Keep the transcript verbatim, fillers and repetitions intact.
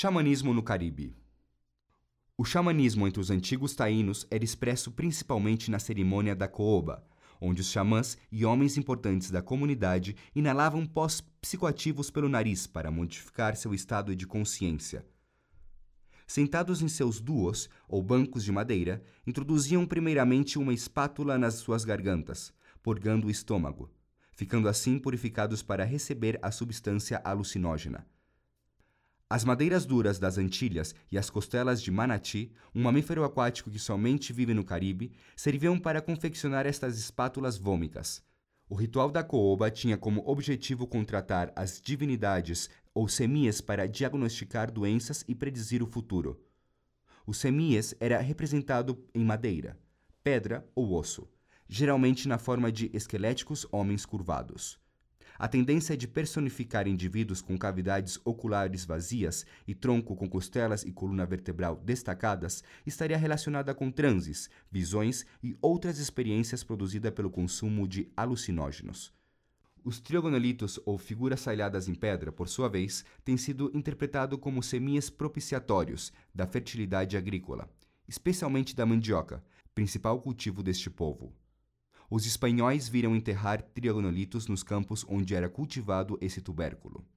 Xamanismo no Caribe. O xamanismo entre os antigos taínos era expresso principalmente na cerimônia da cooba, onde os xamãs e homens importantes da comunidade inalavam pós psicoativos pelo nariz para modificar seu estado de consciência. Sentados em seus duos, ou bancos de madeira, introduziam primeiramente uma espátula nas suas gargantas, purgando o estômago, ficando assim purificados para receber a substância alucinógena. As madeiras duras das Antilhas e as costelas de manati, um mamífero aquático que somente vive no Caribe, serviam para confeccionar estas espátulas vômicas. O ritual da cooba tinha como objetivo contratar as divindades ou semias para diagnosticar doenças e predizer o futuro. O semias era representado em madeira, pedra ou osso, geralmente na forma de esqueléticos homens curvados. A tendência de personificar indivíduos com cavidades oculares vazias e tronco com costelas e coluna vertebral destacadas estaria relacionada com transes, visões e outras experiências produzidas pelo consumo de alucinógenos. Os triogonolitos, ou figuras talhadas em pedra, por sua vez, têm sido interpretados como semias propiciatórios da fertilidade agrícola, especialmente da mandioca, principal cultivo deste povo. Os espanhóis viram enterrar triogonolitos nos campos onde era cultivado esse tubérculo.